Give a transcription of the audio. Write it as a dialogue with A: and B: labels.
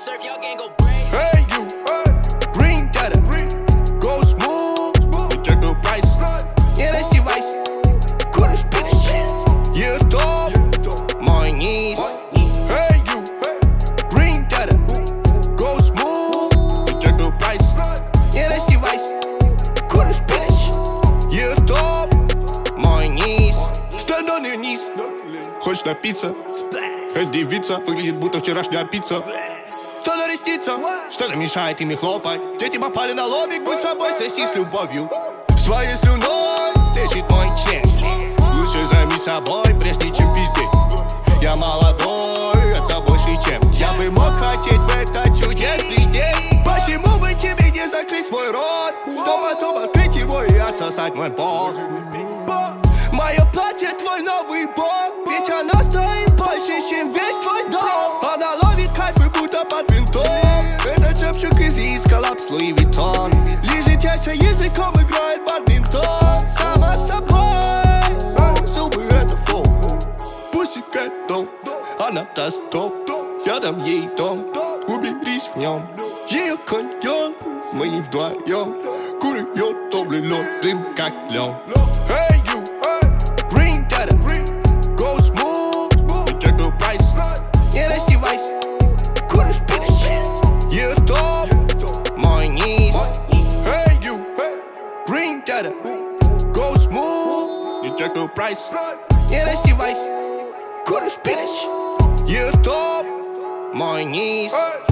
A: Hey you, green data, go smooth, check прайс. Не раздевайся, куришь, пидешь, ютуб, мой низ. Hey you, green data, go smooth, check прайс. Не раздевайся, куришь, пидешь, ютуб, мой низ. Stand on your knees. Хочешь напиться? Эта девица выглядит будто вчерашняя пицца. Что-то рестится, что-то мешает ими хлопать. Дети попали на лобик, будь собой, соси с любовью. Своей слюной лечит мой член. Лучше займись собой, прежде чем пиздеть. Я молодой, это больше чем я бы мог хотеть в этот чудесный день. Почему бы тебе не закрыть свой рот, чтобы потом открыть его и отсосать мой пол? Мое платье твой новый бог, ведь оно стоит больше, чем весь твой дом. Она ловит кайфы, будто под винтом. Это чепчик из коллапс Луи Виттон. Лежит яйца языком, играет бадминтон. Сама собой, зубы это фол. Пусикет дом, она даст топ. Я дам ей дом, уберись в нем. Ее каньон, мы не вдвоем. Курит топлый лед, дым как лед. Hey you, green data, go smooth, check прайс. Не раздевайся, куришь, пидешь, ютуб, мой низ. Hey you, green data, go smooth, check прайс. Не раздевайся, куришь, пидешь, ютуб, мой низ.